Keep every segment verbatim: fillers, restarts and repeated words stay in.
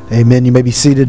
Amen. You may be seated.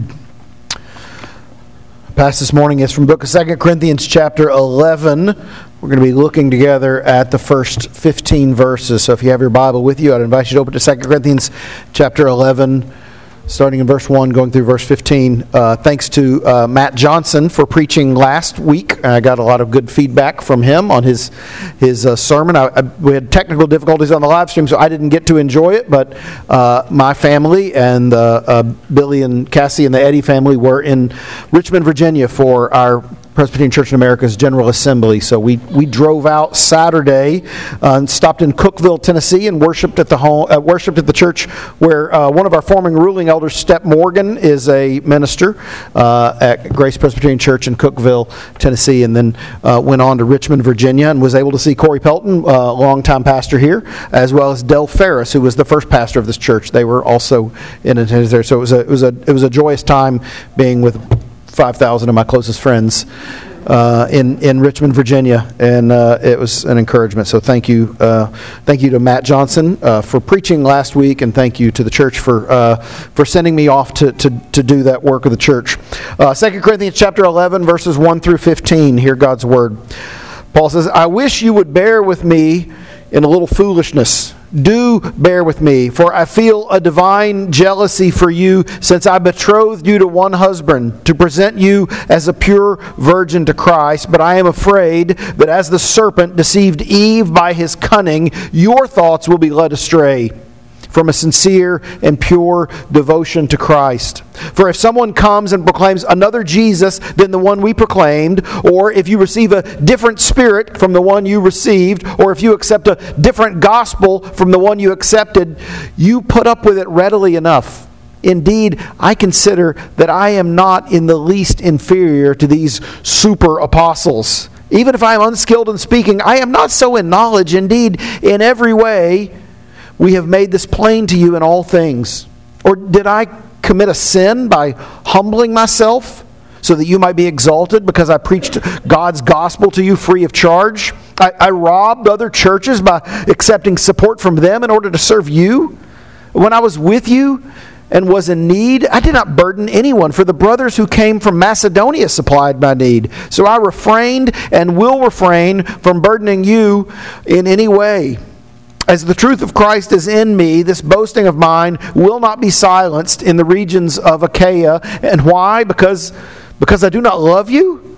The passage this morning is from the book of Second Corinthians chapter eleven. We're going to be looking together at the first fifteen verses. So if you have your Bible with you, I'd invite you to open to Second Corinthians chapter eleven, starting in verse one, going through verse fifteen. Uh, thanks to uh, Matt Johnson for preaching last week. I got a lot of good feedback from him on his his uh, sermon. I, I, we had technical difficulties on the live stream, so I didn't get to enjoy it, but uh, my family and uh, uh, Billy and Cassie and the Eddie family were in Richmond, Virginia for our Presbyterian Church in America's General Assembly. So we, we drove out Saturday uh, and stopped in Cookeville, Tennessee, and worshipped at the home, uh, worshipped at the church where uh, one of our former ruling elders, Step Morgan, is a minister uh, at Grace Presbyterian Church in Cookeville, Tennessee, and then uh, went on to Richmond, Virginia, and was able to see Corey Pelton, uh, longtime pastor here, as well as Del Ferris, who was the first pastor of this church. They were also in attendance there. So it was a it was a it was a joyous time being with five thousand of my closest friends uh, in in Richmond, Virginia, and uh, it was an encouragement. So thank you, uh, thank you to Matt Johnson uh, for preaching last week, and thank you to the church for uh, for sending me off to, to to do that work of the church. Uh, Second Corinthians chapter eleven, verses one through fifteen. Hear God's word. Paul says, "I wish you would bear with me in a little foolishness. Do bear with me, for I feel a divine jealousy for you, since I betrothed you to one husband, to present you as a pure virgin to Christ. But I am afraid that as the serpent deceived Eve by his cunning, your thoughts will be led astray from a sincere and pure devotion to Christ. For if someone comes and proclaims another Jesus than the one we proclaimed, or if you receive a different spirit from the one you received, or if you accept a different gospel from the one you accepted, you put up with it readily enough. Indeed, I consider that I am not in the least inferior to these super apostles. Even if I am unskilled in speaking, I am not so in knowledge. Indeed, in every way, we have made this plain to you in all things. Or did I commit a sin by humbling myself so that you might be exalted because I preached God's gospel to you free of charge? I, I robbed other churches by accepting support from them in order to serve you? When I was with you and was in need, I did not burden anyone, for the brothers who came from Macedonia supplied my need. So I refrained and will refrain from burdening you in any way. As the truth of Christ is in me, this boasting of mine will not be silenced in the regions of Achaia. And why? Because, because I do not love you?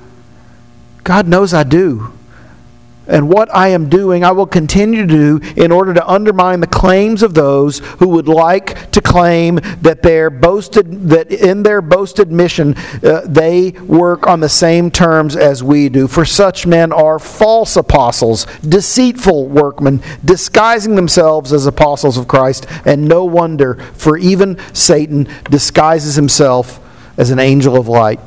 God knows I do. And what I am doing, I will continue to do in order to undermine the claims of those who would like to claim that their boasted that in their boasted mission uh, they work on the same terms as we do. For such men are false apostles, deceitful workmen, disguising themselves as apostles of Christ. And no wonder, for even Satan disguises himself as an angel of light.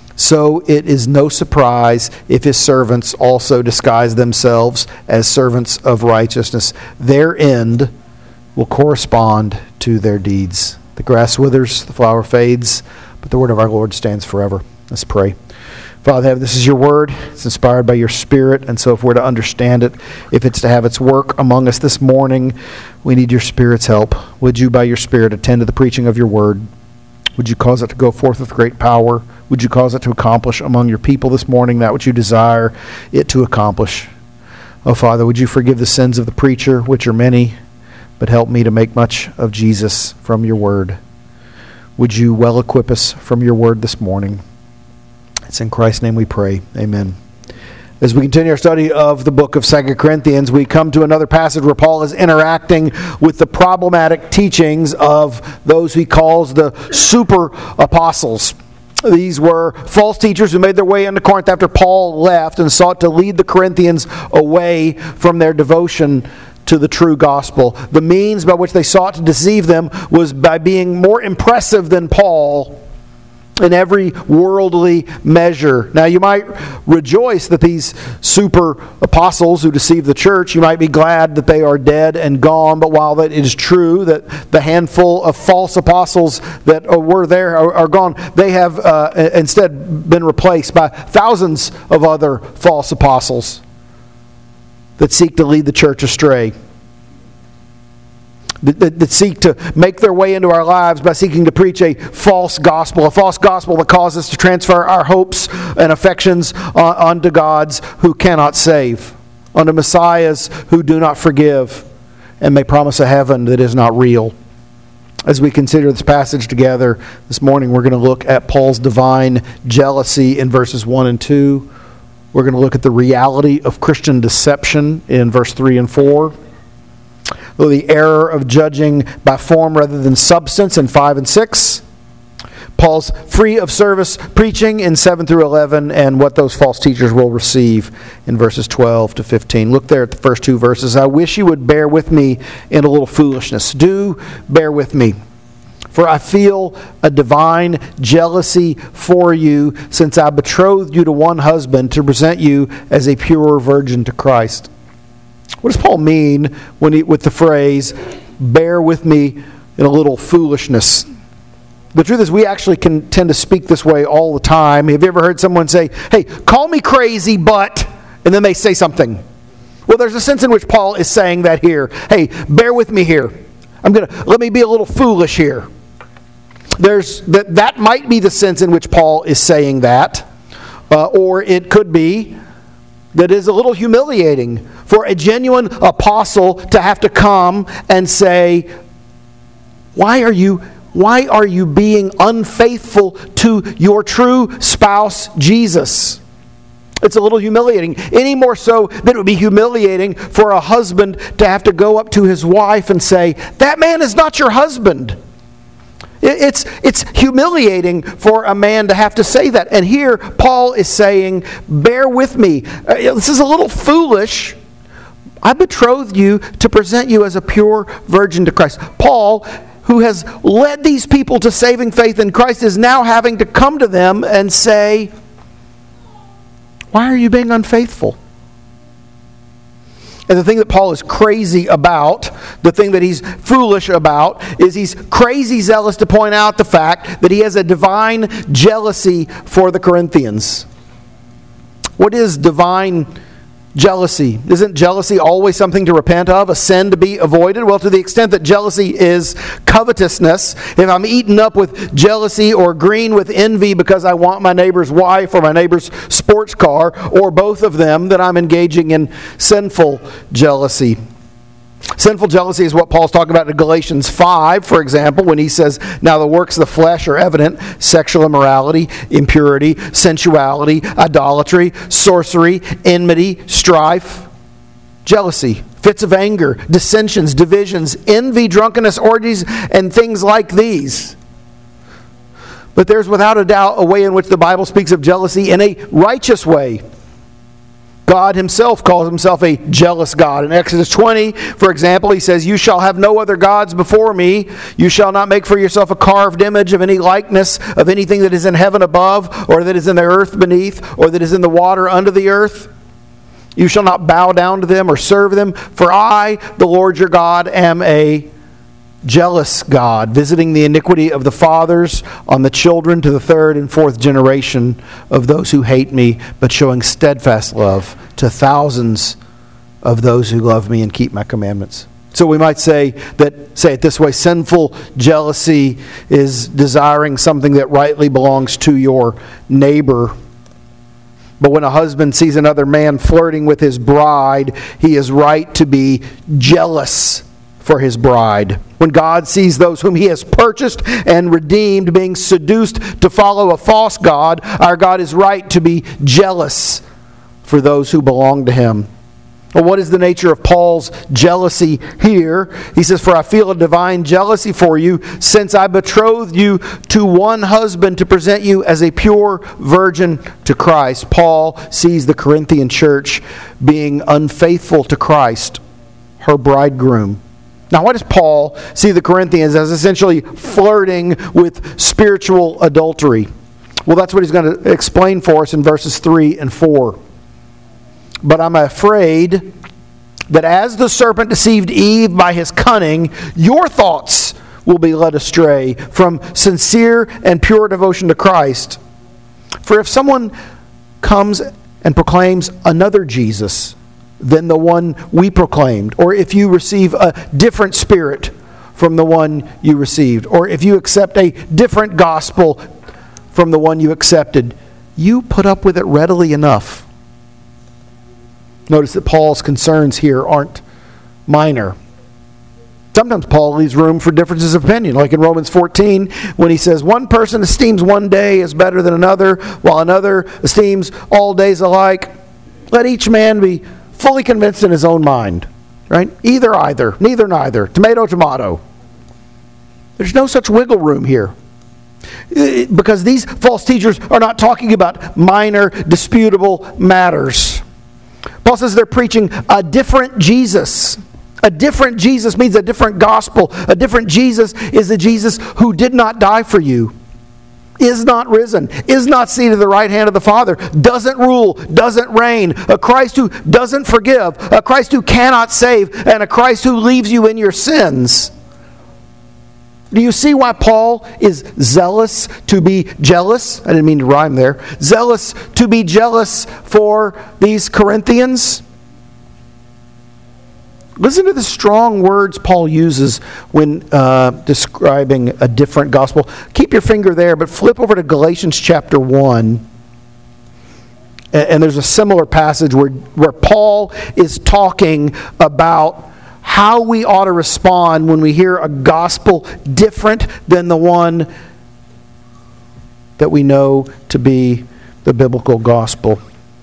So it is no surprise if his servants also disguise themselves as servants of righteousness. Their end will correspond to their deeds. The grass withers, the flower fades, but the word of our Lord stands forever. Let's pray. Father, this is your word. It's inspired by your Spirit, and so if we're to understand it, if it's to have its work among us this morning, we need your Spirit's help. Would you, by your Spirit, attend to the preaching of your word? Would you cause it to go forth with great power? Would you cause it to accomplish among your people this morning that which you desire it to accomplish? Oh, Father, would you forgive the sins of the preacher, which are many, but help me to make much of Jesus from your word. Would you well equip us from your word this morning? It's in Christ's name we pray. Amen. As we continue our study of the book of Second Corinthians, we come to another passage where Paul is interacting with the problematic teachings of those he calls the super apostles. These were false teachers who made their way into Corinth after Paul left and sought to lead the Corinthians away from their devotion to the true gospel. The means by which they sought to deceive them was by being more impressive than Paul in every worldly measure. Now, you might rejoice that these super apostles who deceived the church, you might be glad that they are dead and gone, but while that it is true that the handful of false apostles that were there are, are gone, they have uh, instead been replaced by thousands of other false apostles that seek to lead the church astray. that, that, that seek to make their way into our lives by seeking to preach a false gospel, a false gospel that causes us to transfer our hopes and affections on, onto gods who cannot save, onto messiahs who do not forgive, and may promise a heaven that is not real. As we consider this passage together this morning, we're going to look at Paul's divine jealousy in verses one and two. We're going to look at the reality of Christian deception in verse three and four. The error of judging by form rather than substance in five and six. Paul's free of service preaching in seven through eleven, and what those false teachers will receive in verses twelve to fifteen. Look there at the first two verses. I wish you would bear with me in a little foolishness. Do bear with me. For I feel a divine jealousy for you, since I betrothed you to one husband to present you as a pure virgin to Christ. What does Paul mean when he, with the phrase, bear with me in a little foolishness? The truth is, we actually can tend to speak this way all the time. Have you ever heard someone say, hey, call me crazy, but, and then they say something? Well, there's a sense in which Paul is saying that here. Hey, bear with me here. I'm going to, let me be a little foolish here. There's that, that might be the sense in which Paul is saying that. Uh, or it could be that it is a little humiliating for a genuine apostle to have to come and say, why are you... Why are you being unfaithful to your true spouse, Jesus? It's a little humiliating. Any more so than it would be humiliating for a husband to have to go up to his wife and say, that man is not your husband. It's, it's humiliating for a man to have to say that. And here Paul is saying, bear with me. This is a little foolish. I betrothed you to present you as a pure virgin to Christ. Paul, who has led these people to saving faith in Christ, is now having to come to them and say, why are you being unfaithful? And the thing that Paul is crazy about, the thing that he's foolish about, is he's crazy zealous to point out the fact that he has a divine jealousy for the Corinthians. What is divine jealousy? Isn't jealousy always something to repent of, a sin to be avoided? Well, to the extent that jealousy is covetousness, if I'm eaten up with jealousy or green with envy because I want my neighbor's wife or my neighbor's sports car, or both of them, then I'm engaging in sinful jealousy. Sinful jealousy is what Paul's talking about in Galatians five, for example, when he says, now the works of the flesh are evident: sexual immorality, impurity, sensuality, idolatry, sorcery, enmity, strife, jealousy, fits of anger, dissensions, divisions, envy, drunkenness, orgies, and things like these. But there's without a doubt a way in which the Bible speaks of jealousy in a righteous way. God himself calls himself a jealous God. In Exodus twenty, for example, he says, you shall have no other gods before me. You shall not make for yourself a carved image of any likeness of anything that is in heaven above, or that is in the earth beneath, or that is in the water under the earth. You shall not bow down to them or serve them, for I, the Lord your God, am a jealous God, visiting the iniquity of the fathers on the children to the third and fourth generation of those who hate me, but showing steadfast love to thousands of those who love me and keep my commandments. So we might say that, say it this way, sinful jealousy is desiring something that rightly belongs to your neighbor. But when a husband sees another man flirting with his bride, he is right to be jealous for his bride. When God sees those whom he has purchased and redeemed being seduced to follow a false god, our God is right to be jealous for those who belong to him. Well, what is the nature of Paul's jealousy here? He says, for I feel a divine jealousy for you, since I betrothed you to one husband to present you as a pure virgin to Christ. Paul sees the Corinthian church being unfaithful to Christ, her bridegroom. Now, why does Paul see the Corinthians as essentially flirting with spiritual adultery? Well, that's what he's going to explain for us in verses three and four. But I'm afraid that as the serpent deceived Eve by his cunning, your thoughts will be led astray from sincere and pure devotion to Christ. For if someone comes and proclaims another Jesus than the one we proclaimed, or if you receive a different spirit from the one you received, or if you accept a different gospel from the one you accepted, you put up with it readily enough. Notice that Paul's concerns here aren't minor. Sometimes Paul leaves room for differences of opinion, like in Romans fourteen, when he says, one person esteems one day as better than another, while another esteems all days alike. Let each man be fully convinced in his own mind. Right? Either, either. Neither, neither. Tomato, tomato. There's no such wiggle room here. Because these false teachers are not talking about minor, disputable matters. Paul says they're preaching a different Jesus. A different Jesus means a different gospel. A different Jesus is the Jesus who did not die for you, is not risen, is not seated at the right hand of the Father, doesn't rule, doesn't reign, a Christ who doesn't forgive, a Christ who cannot save, and a Christ who leaves you in your sins. Do you see why Paul is zealous to be jealous? I didn't mean to rhyme there. Zealous to be jealous for these Corinthians? Listen to the strong words Paul uses when uh, describing a different gospel. Keep your finger there, but flip over to Galatians chapter one. And, and there's a similar passage where, where Paul is talking about how we ought to respond when we hear a gospel different than the one that we know to be the biblical gospel.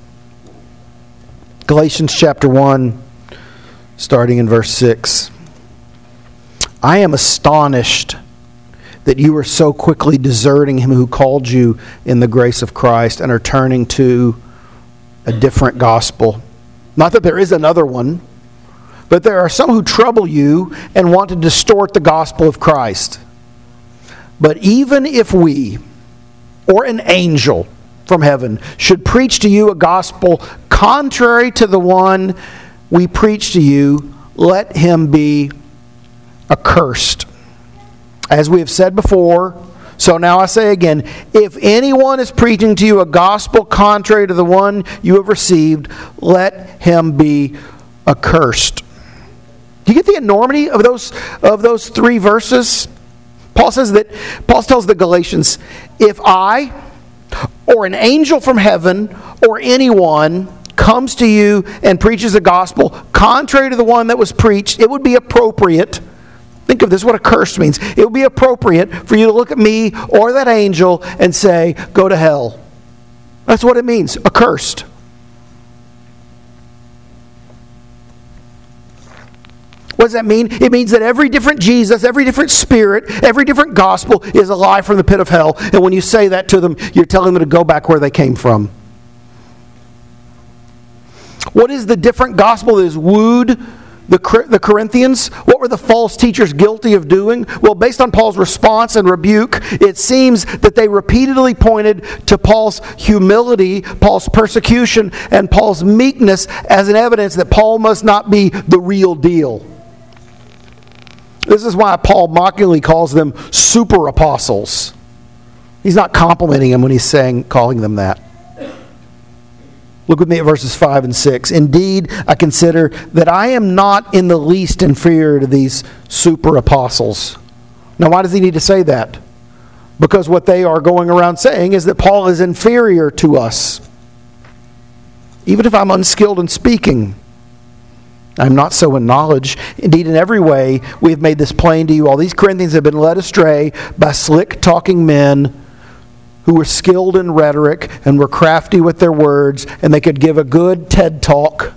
Galatians chapter one, starting in verse six. I am astonished that you are so quickly deserting him who called you in the grace of Christ and are turning to a different gospel. Not that there is another one, but there are some who trouble you and want to distort the gospel of Christ. But even if we, or an angel from heaven, should preach to you a gospel contrary to the one we preach to you, let him be accursed. As we have said before, so now I say again, if anyone is preaching to you a gospel contrary to the one you have received, let him be accursed. Do you get the enormity of those of those three verses? Paul says that Paul tells the Galatians, if I or an angel from heaven or anyone comes to you and preaches a gospel contrary to the one that was preached, it would be appropriate. Think of this, what accursed means. It would be appropriate for you to look at me or that angel and say, go to hell. That's what it means, accursed. What does that mean? It means that every different Jesus, every different spirit, every different gospel is a lie from the pit of hell. And when you say that to them, you're telling them to go back where they came from. What is the different gospel that has wooed the, the Corinthians? What were the false teachers guilty of doing? Well, based on Paul's response and rebuke, it seems that they repeatedly pointed to Paul's humility, Paul's persecution, and Paul's meekness as an evidence that Paul must not be the real deal. This is why Paul mockingly calls them super apostles. He's not complimenting them when he's saying, calling them that. Look with me at verses five and six. Indeed, I consider that I am not in the least inferior to these super apostles. Now, why does he need to say that? Because what they are going around saying is that Paul is inferior to us. Even if I'm unskilled in speaking, I'm not so in knowledge. Indeed, in every way, we have made this plain to you. All these Corinthians have been led astray by slick-talking men who were skilled in rhetoric and were crafty with their words, and they could give a good TED Talk.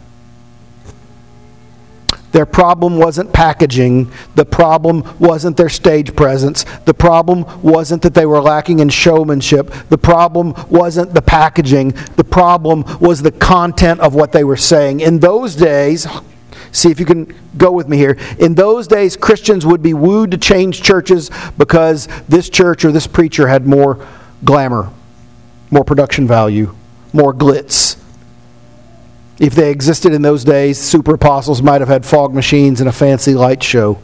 Their problem wasn't packaging. The problem wasn't their stage presence. The problem wasn't that they were lacking in showmanship. The problem wasn't the packaging. The problem was the content of what they were saying. In those days, see if you can go with me here. In those days, Christians would be wooed to change churches because this church or this preacher had more glamour, more production value, more glitz. If they existed in those days, super apostles might have had fog machines and a fancy light show.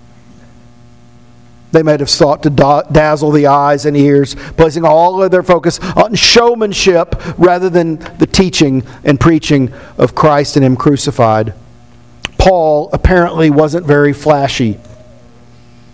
They might have sought to dazzle the eyes and ears, placing all of their focus on showmanship rather than the teaching and preaching of Christ and Him crucified. Paul apparently wasn't very flashy.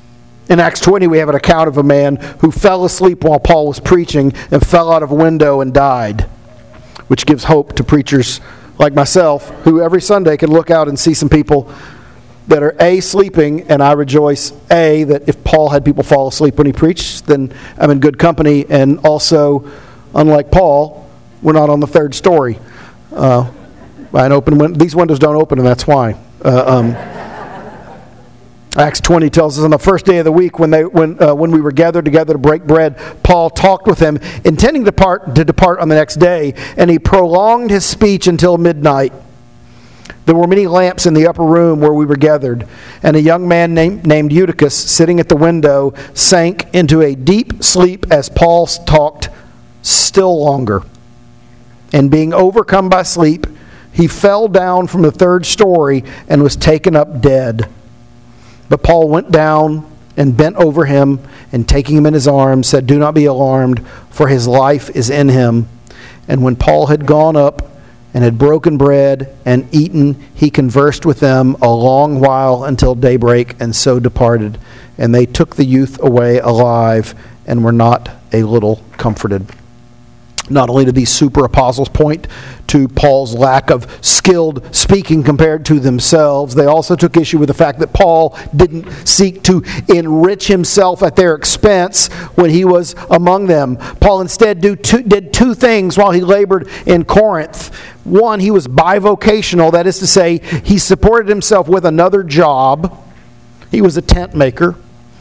In Acts twenty, we have an account of a man who fell asleep while Paul was preaching and fell out of a window and died, which gives hope to preachers like myself, who every Sunday can look out and see some people that are A, sleeping, and I rejoice, A, that if Paul had people fall asleep when he preached, then I'm in good company, and also, unlike Paul, we're not on the third story. Uh, an open win- these windows don't open, and that's why. Uh, um, Acts twenty tells us on the first day of the week when they when uh, when we were gathered together to break bread, Paul talked with them, intending to depart to depart on the next day, and he prolonged his speech until midnight. There were many lamps in the upper room where we were gathered, and a young man named, named Eutychus, sitting at the window, sank into a deep sleep as Paul talked still longer. And being overcome by sleep, he fell down from the third story and was taken up dead. But Paul went down and bent over him, and taking him in his arms, said, "Do not be alarmed, for his life is in him." And when Paul had gone up and had broken bread and eaten, he conversed with them a long while until daybreak, and so departed. And they took the youth away alive, and were not a little comforted. Not only do these super apostles point to Paul's lack of skilled speaking compared to themselves, they also took issue with the fact that Paul didn't seek to enrich himself at their expense when he was among them. Paul instead do two, did two things while he labored in Corinth. One, he was bivocational, that is to say, he supported himself with another job. He was a tent maker.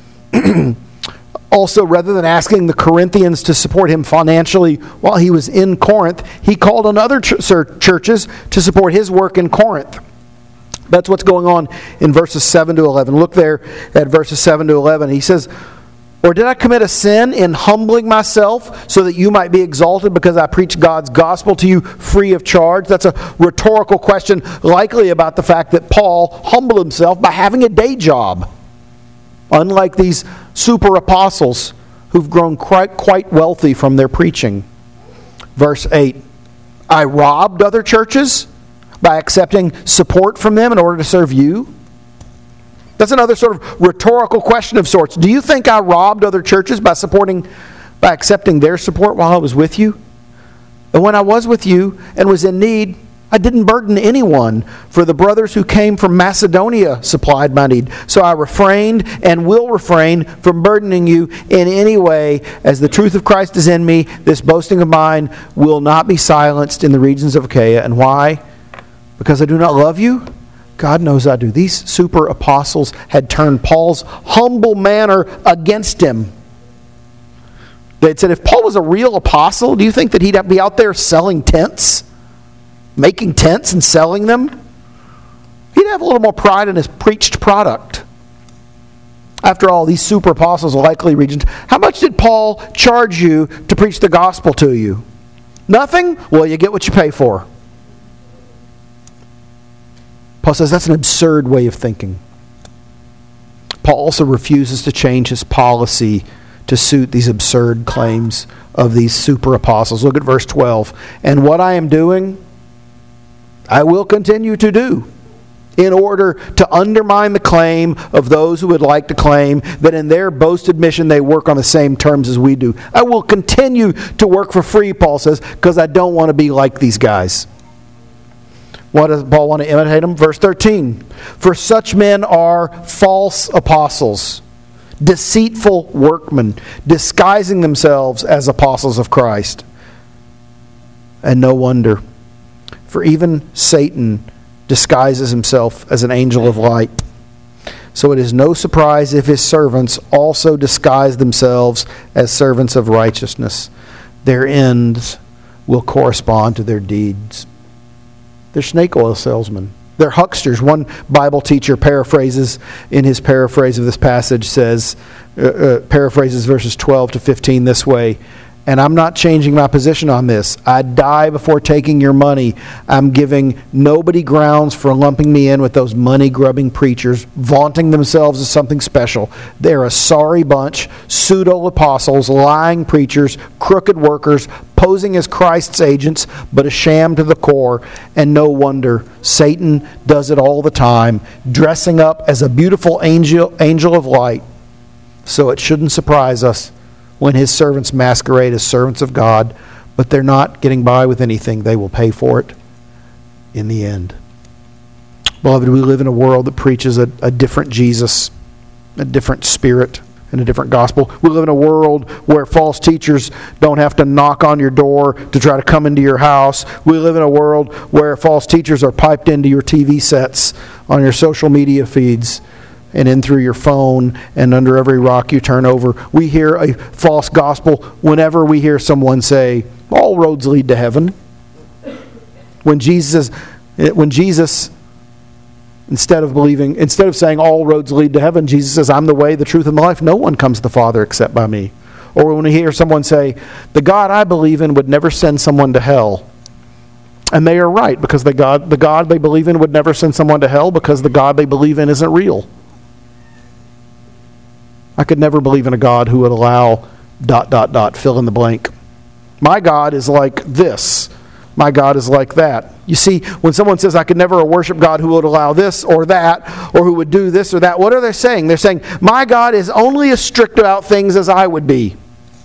Also, rather than asking the Corinthians to support him financially while he was in Corinth, he called on other ch- churches to support his work in Corinth. That's what's going on in verses seven to eleven. Look there at verses seven to eleven. He says, "Or did I commit a sin in humbling myself so that you might be exalted because I preach God's gospel to you free of charge?" That's a rhetorical question, likely about the fact that Paul humbled himself by having a day job. Unlike these super apostles who've grown quite, quite wealthy from their preaching. Verse eight, "I robbed other churches by accepting support from them in order to serve you." That's another sort of rhetorical question of sorts. Do you think I robbed other churches by supporting, by accepting their support while I was with you? And when I was with you and was in need, I didn't burden anyone, for the brothers who came from Macedonia supplied my need. So I refrained and will refrain from burdening you in any way. As the truth of Christ is in me, this boasting of mine will not be silenced in the regions of Achaia. And why? Because I do not love you? God knows I do. These super apostles had turned Paul's humble manner against him. They'd said, if Paul was a real apostle, do you think that he'd be out there selling tents? Making tents and selling them? He'd have a little more pride in his preached product. After all, these super apostles are likely regions. How much did Paul charge you to preach the gospel to you? Nothing? Well, you get what you pay for. Paul says that's an absurd way of thinking. Paul also refuses to change his policy to suit these absurd claims of these super apostles. Look at verse twelve. "And what I am doing, I will continue to do, in order to undermine the claim of those who would like to claim that in their boasted mission they work on the same terms as we do. I will continue to work for free," Paul says, "because I don't want to be like these guys." Why does Paul want to imitate them? Verse thirteen, "For such men are false apostles, deceitful workmen, disguising themselves as apostles of Christ." And no wonder. For even Satan disguises himself as an angel of light. So it is no surprise if his servants also disguise themselves as servants of righteousness. Their ends will correspond to their deeds. They're snake oil salesmen. They're hucksters. One Bible teacher paraphrases, in his paraphrase of this passage, says, uh, uh, paraphrases verses twelve to fifteen this way, "And I'm not changing my position on this. I die before taking your money. I'm giving nobody grounds for lumping me in with those money-grubbing preachers, vaunting themselves as something special. They're a sorry bunch, pseudo-apostles, lying preachers, crooked workers, posing as Christ's agents, but a sham to the core. And no wonder. Satan does it all the time, dressing up as a beautiful angel, angel of light. So it shouldn't surprise us when his servants masquerade as servants of God, but they're not getting by with anything. They will pay for it in the end. Beloved, we live in a world that preaches a, a different Jesus, a different spirit, and a different gospel. We live in a world where false teachers don't have to knock on your door to try to come into your house. We live in a world where false teachers are piped into your T V sets, on your social media feeds, and in through your phone, and under every rock you turn over. We hear a false gospel whenever we hear someone say, all roads lead to heaven. When Jesus, when Jesus Instead of believing, instead of saying all roads lead to heaven, Jesus says, I'm the way, the truth, and the life. No one comes to the Father except by me. Or when we hear someone say, the God I believe in would never send someone to hell. And they are right, because the God, the God they believe in would never send someone to hell, because the God they believe in isn't real. I could never believe in a God who would allow dot, dot, dot, fill in the blank. My God is like this. My God is like that. You see, when someone says, I could never worship God who would allow this or that, or who would do this or that, what are they saying? They're saying, my God is only as strict about things as I would be.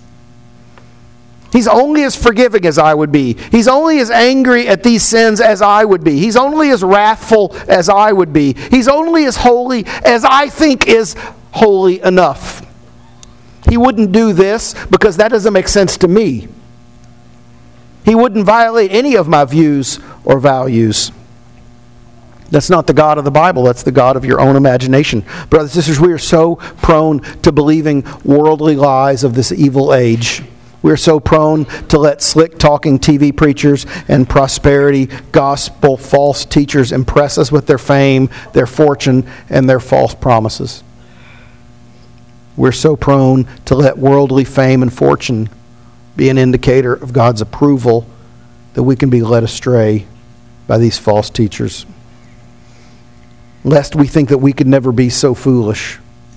He's only as forgiving as I would be. He's only as angry at these sins as I would be. He's only as wrathful as I would be. He's only as holy as I think is holy enough. He wouldn't do this because that doesn't make sense to me. He wouldn't violate any of my views or values. That's not the God of the Bible. That's the God of your own imagination. Brothers and sisters, we are so prone to believing worldly lies of this evil age. We're so prone to let slick-talking T V preachers and prosperity gospel false teachers impress us with their fame, their fortune, and their false promises. We're so prone to let worldly fame and fortune be an indicator of God's approval that we can be led astray by these false teachers. Lest we think that we could never be so foolish.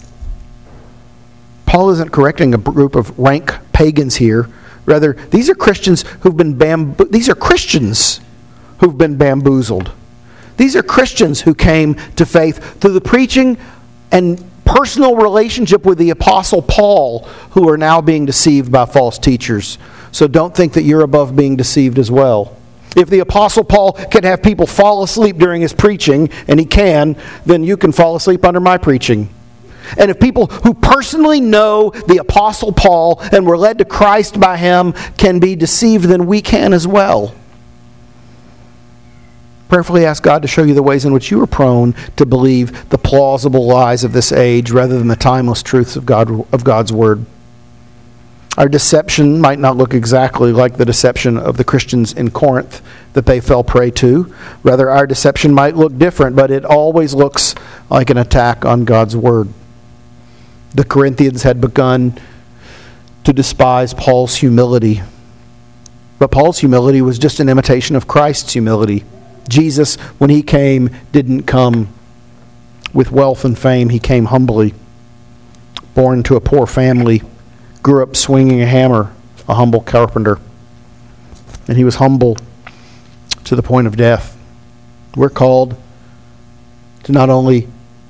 Paul isn't correcting a group of rank pagans here. Rather, these are Christians who've been bambo- these are Christians who've been bamboozled. These are Christians who came to faith through the preaching and personal relationship with the Apostle Paul, who are now being deceived by false teachers. So don't think that you're above being deceived as well. If the Apostle Paul can have people fall asleep during his preaching, and he can, then you can fall asleep under my preaching. And if people who personally know the Apostle Paul and were led to Christ by him can be deceived, then we can as well. Prayerfully ask God to show you the ways in which you are prone to believe the plausible lies of this age rather than the timeless truths of God of God's Word. Our deception might not look exactly like the deception of the Christians in Corinth that they fell prey to. Rather, our deception might look different, but it always looks like an attack on God's Word. The Corinthians had begun to despise Paul's humility. But Paul's humility was just an imitation of Christ's humility. Jesus, when he came, didn't come with wealth and fame. He came humbly, born to a poor family, grew up swinging a hammer, a humble carpenter. And he was humble to the point of death. We're called to not only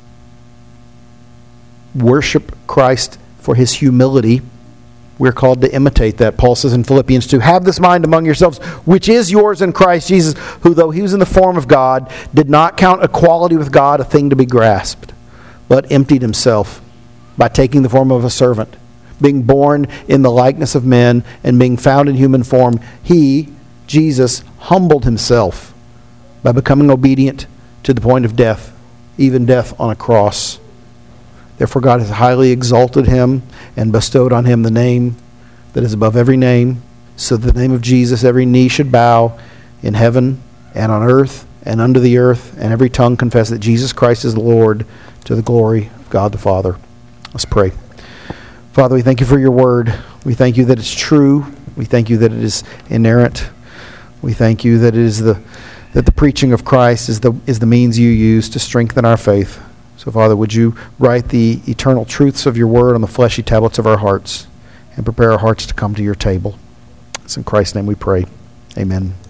worship Christ for his humility, we're called to imitate that. Paul says in Philippians two, have this mind among yourselves, which is yours in Christ Jesus, who though he was in the form of God, did not count equality with God a thing to be grasped, but emptied himself by taking the form of a servant. Being born in the likeness of men and being found in human form, he, Jesus, humbled himself by becoming obedient to the point of death, even death on a cross. Therefore God has highly exalted him and bestowed on him the name that is above every name, so that the name of Jesus every knee should bow in heaven and on earth and under the earth, and every tongue confess that Jesus Christ is Lord, to the glory of God the Father. Let's pray. Father, we thank you for your word. We thank you that it's true. We thank you that it is inerrant. We thank you that it is the that the preaching of Christ is the is the means you use to strengthen our faith. So, Father, would you write the eternal truths of your word on the fleshy tablets of our hearts and prepare our hearts to come to your table. It's in Christ's name we pray. Amen.